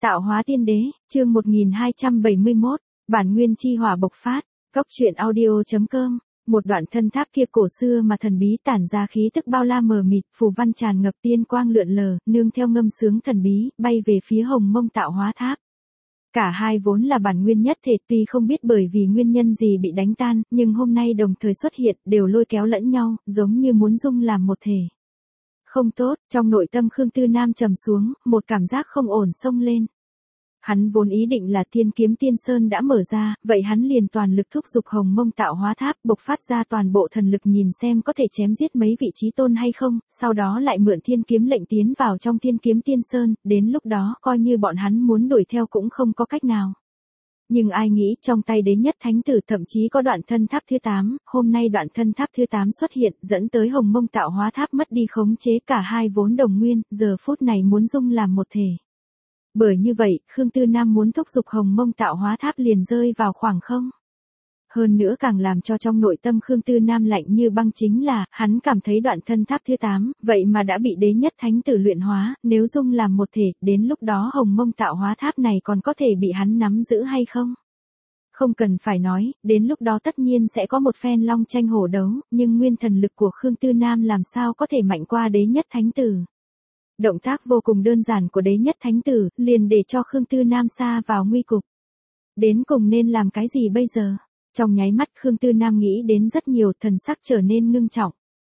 Tạo hóa tiên đế, chương 1271, bản nguyên chi hỏa bộc phát, Cốc truyện audio.com, một đoạn thân tháp kia cổ xưa mà thần bí tản ra khí tức bao la mờ mịt, phù văn tràn ngập tiên quang lượn lờ, nương theo ngâm sướng thần bí, bay về phía Hồng Mông Tạo Hóa Tháp. Cả hai vốn là bản nguyên nhất thể, tuy không biết bởi vì nguyên nhân gì bị đánh tan, nhưng hôm nay đồng thời xuất hiện, đều lôi kéo lẫn nhau, giống như muốn dung làm một thể. Không tốt, trong nội tâm Khương Tư Nam trầm xuống, một cảm giác không ổn xông lên. Hắn vốn ý định là Thiên Kiếm Tiên Sơn đã mở ra, vậy hắn liền toàn lực thúc giục Hồng Mông Tạo Hóa Tháp, bộc phát ra toàn bộ thần lực nhìn xem có thể chém giết mấy vị chí tôn hay không, sau đó lại mượn Thiên Kiếm lệnh tiến vào trong Thiên Kiếm Tiên Sơn, đến lúc đó coi như bọn hắn muốn đuổi theo cũng không có cách nào. Nhưng ai nghĩ trong tay đế nhất thánh tử thậm chí có đoạn thân tháp thứ 8, hôm nay đoạn thân tháp thứ 8 xuất hiện, dẫn tới Hồng Mông Tạo Hóa Tháp mất đi khống chế, cả hai vốn đồng nguyên, giờ phút này muốn dung làm một thể. Bởi như vậy, Khương Tư Nam muốn thúc giục Hồng Mông Tạo Hóa Tháp liền rơi vào khoảng không. Hơn nữa càng làm cho trong nội tâm Khương Tư Nam lạnh như băng chính là, hắn cảm thấy đoạn thân tháp thứ 8, vậy mà đã bị đế nhất thánh tử luyện hóa, nếu dung làm một thể, đến lúc đó Hồng Mông Tạo Hóa Tháp này còn có thể bị hắn nắm giữ hay không? Không cần phải nói, đến lúc đó tất nhiên sẽ có một phen long tranh hổ đấu, nhưng nguyên thần lực của Khương Tư Nam làm sao có thể mạnh qua đế nhất thánh tử. Động tác vô cùng đơn giản của đế nhất thánh tử, liền để cho Khương Tư Nam sa vào nguy cục. Đến cùng nên làm cái gì bây giờ? Trong nháy mắt Khương Tư Nam nghĩ đến rất nhiều, thần sắc trở nên ngưng trọng.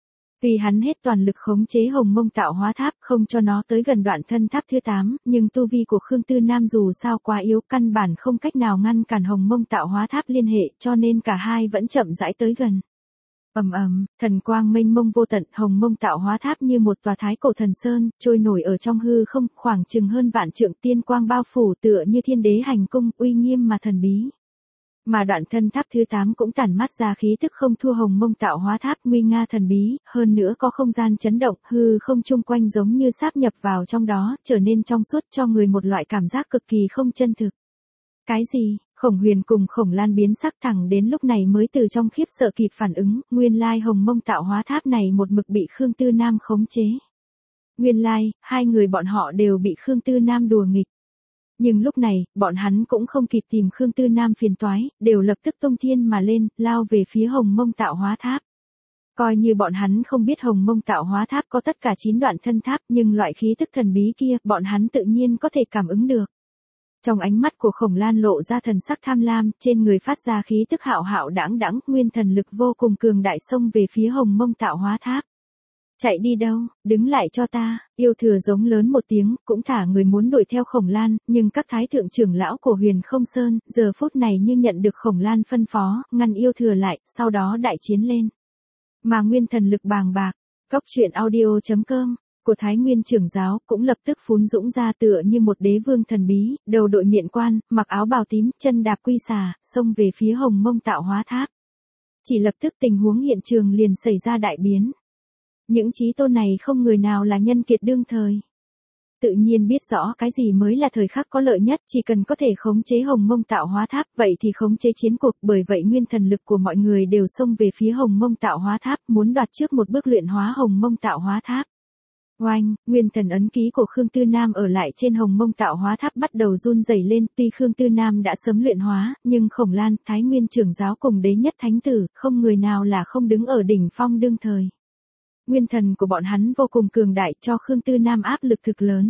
Vì hắn hết toàn lực khống chế Hồng Mông Tạo Hóa Tháp, không cho nó tới gần đoạn thân tháp thứ 8, nhưng tu vi của Khương Tư Nam dù sao quá yếu, căn bản không cách nào ngăn cản Hồng Mông Tạo Hóa Tháp liên hệ, cho nên cả hai vẫn chậm rãi tới gần. Ầm ầm, thần quang mênh mông vô tận, Hồng Mông Tạo Hóa Tháp như một tòa thái cổ thần sơn, trôi nổi ở trong hư không, khoảng chừng hơn vạn trượng, tiên quang bao phủ tựa như thiên đế hành cung, uy nghiêm mà thần bí. Mà đoạn thân tháp thứ 8 cũng tản mát ra khí tức không thua Hồng Mông Tạo Hóa Tháp, nguy nga thần bí, hơn nữa có không gian chấn động, hư không chung quanh giống như sáp nhập vào trong đó, trở nên trong suốt, cho người một loại cảm giác cực kỳ không chân thực. Cái gì? Khổng Huyền cùng Khổng Lan biến sắc, thẳng đến lúc này mới từ trong khiếp sợ kịp phản ứng, nguyên lai Hồng Mông Tạo Hóa Tháp này một mực bị Khương Tư Nam khống chế. Nguyên lai, hai người bọn họ đều bị Khương Tư Nam đùa nghịch. Nhưng lúc này, bọn hắn cũng không kịp tìm Khương Tư Nam phiền toái, đều lập tức tung thiên mà lên, lao về phía Hồng Mông Tạo Hóa Tháp. Coi như bọn hắn không biết Hồng Mông Tạo Hóa Tháp có tất cả 9 đoạn thân tháp, nhưng loại khí tức thần bí kia, bọn hắn tự nhiên có thể cảm ứng được. Trong ánh mắt của Khổng Lan lộ ra thần sắc tham lam, trên người phát ra khí tức hạo hạo đãng đãng, nguyên thần lực vô cùng cường đại xông về phía Hồng Mông Tạo Hóa Tháp. Chạy đi đâu, đứng lại cho ta, yêu thừa giống lớn một tiếng, cũng thả người muốn đuổi theo Khổng Lan, nhưng các thái thượng trưởng lão của Huyền Không Sơn, giờ phút này như nhận được Khổng Lan phân phó, ngăn yêu thừa lại, sau đó đại chiến lên. Mà nguyên thần lực bàng bạc, Cốc truyện audio.com của Thái Nguyên trưởng giáo cũng lập tức phún dũng ra tựa như một đế vương thần bí, đầu đội miện quan, mặc áo bào tím, chân đạp quy xà, xông về phía Hồng Mông Tạo Hóa Tháp. Chỉ lập tức tình huống hiện trường liền xảy ra đại biến. Những chí tôn này không người nào là nhân kiệt đương thời. Tự nhiên biết rõ cái gì mới là thời khắc có lợi nhất, chỉ cần có thể khống chế Hồng Mông Tạo Hóa Tháp, vậy thì khống chế chiến cuộc, bởi vậy nguyên thần lực của mọi người đều xông về phía Hồng Mông Tạo Hóa Tháp, muốn đoạt trước một bước luyện hóa Hồng Mông Tạo Hóa Tháp. Oanh, nguyên thần ấn ký của Khương Tư Nam ở lại trên Hồng Mông Tạo Hóa Tháp bắt đầu run rẩy lên, tuy Khương Tư Nam đã sớm luyện hóa, nhưng Khổng Lan, Thái Nguyên trưởng giáo cùng đế nhất thánh tử, không người nào là không đứng ở đỉnh phong đương thời. Nguyên thần của bọn hắn vô cùng cường đại, cho Khương Tư Nam áp lực thực lớn.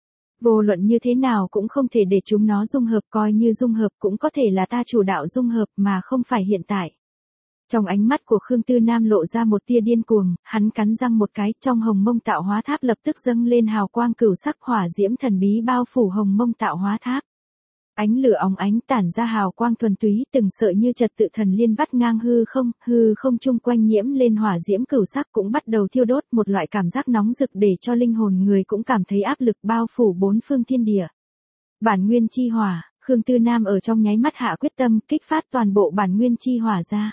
Vô luận như thế nào cũng không thể để chúng nó dung hợp, coi như dung hợp cũng có thể là ta chủ đạo dung hợp mà không phải hiện tại. Trong ánh mắt của Khương Tư Nam lộ ra một tia điên cuồng, hắn cắn răng một cái, trong Hồng Mông Tạo Hóa Tháp lập tức dâng lên hào quang cửu sắc, hỏa diễm thần bí bao phủ Hồng Mông Tạo Hóa Tháp. Ánh lửa óng ánh tản ra hào quang thuần túy, từng sợi như trật tự thần liên vắt ngang hư không chung quanh nhiễm lên hỏa diễm cửu sắc cũng bắt đầu thiêu đốt, một loại cảm giác nóng rực để cho linh hồn người cũng cảm thấy áp lực bao phủ bốn phương thiên địa. Bản nguyên chi hỏa, Khương Tư Nam ở trong nháy mắt hạ quyết tâm, kích phát toàn bộ bản nguyên chi hỏa ra.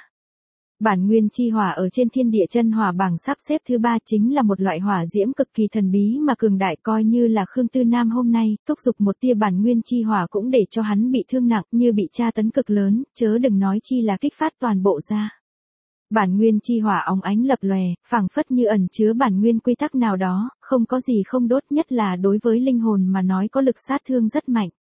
Bản nguyên chi hỏa ở trên thiên địa chân hỏa bảng sắp xếp thứ 3 chính là một loại hỏa diễm cực kỳ thần bí mà cường đại, coi như là Khương Tư Nam hôm nay, thúc giục một tia bản nguyên chi hỏa cũng để cho hắn bị thương nặng, như bị tra tấn cực lớn, chớ đừng nói chi là kích phát toàn bộ ra. Bản nguyên chi hỏa óng ánh lập lòe, phảng phất như ẩn chứa bản nguyên quy tắc nào đó, không có gì không đốt, nhất là đối với linh hồn mà nói có lực sát thương rất mạnh.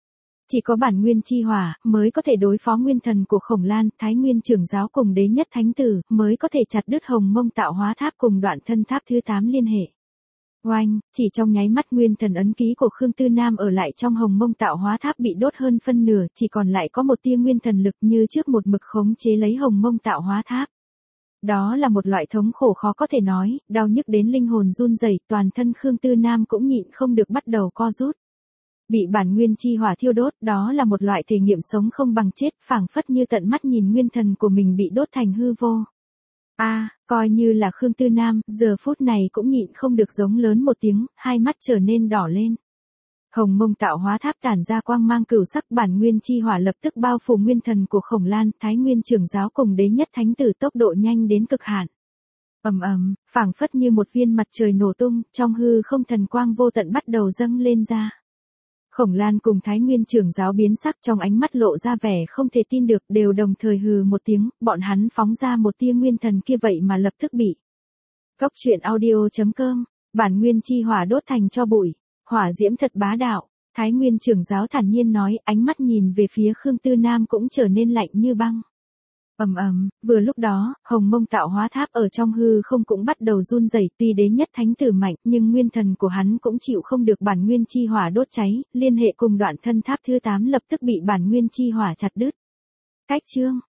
Chỉ có bản nguyên chi hỏa mới có thể đối phó nguyên thần của Khổng Lan, Thái Nguyên trưởng giáo cùng đế nhất thánh tử, mới có thể chặt đứt Hồng Mông Tạo Hóa Tháp cùng đoạn thân tháp thứ 8 liên hệ. Oanh, chỉ trong nháy mắt nguyên thần ấn ký của Khương Tư Nam ở lại trong Hồng Mông Tạo Hóa Tháp bị đốt hơn phân nửa, chỉ còn lại có một tia nguyên thần lực như trước một mực khống chế lấy Hồng Mông Tạo Hóa Tháp. Đó là một loại thống khổ khó có thể nói, đau nhức đến linh hồn run rẩy, toàn thân Khương Tư Nam cũng nhịn không được bắt đầu co rút. Bị bản nguyên chi hỏa thiêu đốt, đó là một loại thể nghiệm sống không bằng chết, phảng phất như tận mắt nhìn nguyên thần của mình bị đốt thành hư vô. Coi như là Khương Tư Nam, giờ phút này cũng nhịn không được giống lớn một tiếng, hai mắt trở nên đỏ lên. Hồng Mông Tạo Hóa Tháp tản ra quang mang cửu sắc, bản nguyên chi hỏa lập tức bao phủ nguyên thần của Khổng Lan, Thái Nguyên trưởng giáo cùng đế nhất thánh tử, tốc độ nhanh đến cực hạn. Ầm ầm, phảng phất như một viên mặt trời nổ tung, trong hư không thần quang vô tận bắt đầu dâng lên ra. Khổng Lan cùng Thái Nguyên trưởng giáo biến sắc, trong ánh mắt lộ ra vẻ không thể tin được, đều đồng thời hừ một tiếng, bọn hắn phóng ra một tia nguyên thần kia vậy mà lập tức bị. Cốc truyện audio.com, bản nguyên chi hỏa đốt thành tro bụi, hỏa diễm thật bá đạo, Thái Nguyên trưởng giáo thản nhiên nói, ánh mắt nhìn về phía Khương Tư Nam cũng trở nên lạnh như băng. Ầm ầm, vừa lúc đó, Hồng Mông Tạo Hóa Tháp ở trong hư không cũng bắt đầu run rẩy, tuy đế nhất thánh tử mạnh, nhưng nguyên thần của hắn cũng chịu không được bản nguyên chi hỏa đốt cháy, liên hệ cùng đoạn thân tháp thứ 8 lập tức bị bản nguyên chi hỏa chặt đứt. Cách chương